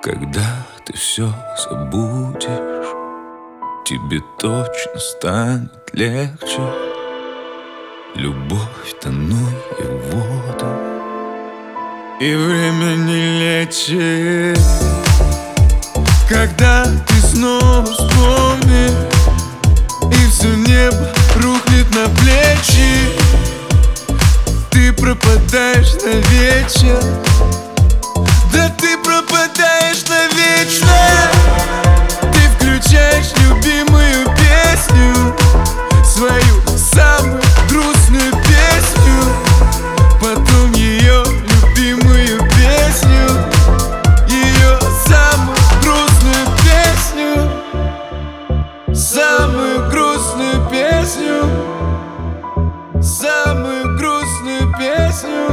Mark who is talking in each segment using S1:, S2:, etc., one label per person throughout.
S1: Когда ты все забудешь, тебе точно станет легче. Любовь тонует в воду, и время не лечит. Когда ты снова вспомнишь, и все небо рухнет на плечи, ты пропадаешь на вечер. Да ты пропадаешь навечно. Ты включаешь любимую песню, свою самую грустную песню, потом ее любимую песню, ее самую грустную песню, самую грустную песню, самую грустную песню,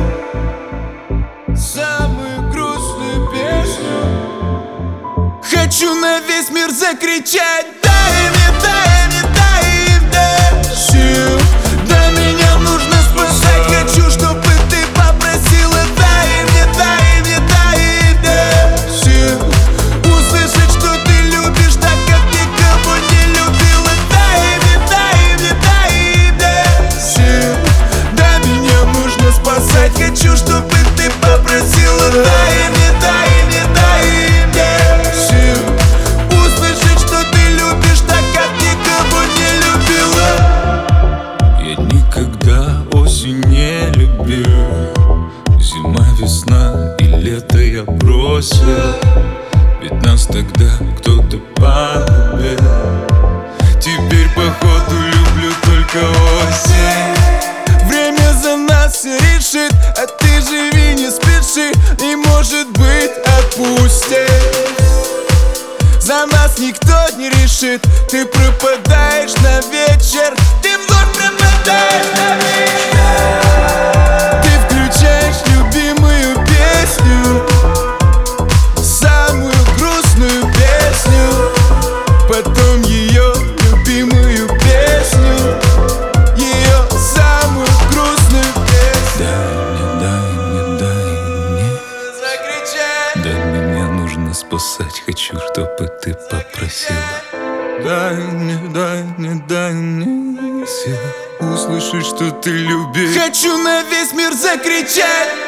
S1: самую грустную песню. Хочу на весь мир закричать: дай мне, дай мне, дай мне сил. Да, меня нужно спасать. Хочу, чтобы ты попросила: дай мне, дай мне, дай мне сил. Услышать, что ты любишь так, как никого не любила. Дай мне, дай мне, дай мне сил. Да, меня нужно спасать. Хочу, чтобы ты попросила: дай мне, дай мне, дай мне сил. Услышать, что ты любишь так, как никого не любила. Я никогда осень не любил. Зима, весна и лето я бросил, ведь нас тогда кто-то полюбил. Теперь походу люблю только осень. Время за нас все решит, а ты живи, не спеши, и может быть отпустит. За нас никто не решит. Ты пропадаешь на вечер, ты вновь пропадаешь на вечер. Ты включаешь любимую песню, самую грустную песню, потом ее любимую песню, ее самую грустную песню. Дай мне, дай мне закричать. Да, меня нужно спасать. Хочу, чтобы ты попросила: дай мне, дай мне, дай мне сил. Услышать, что ты любишь. Хочу на весь мир закричать: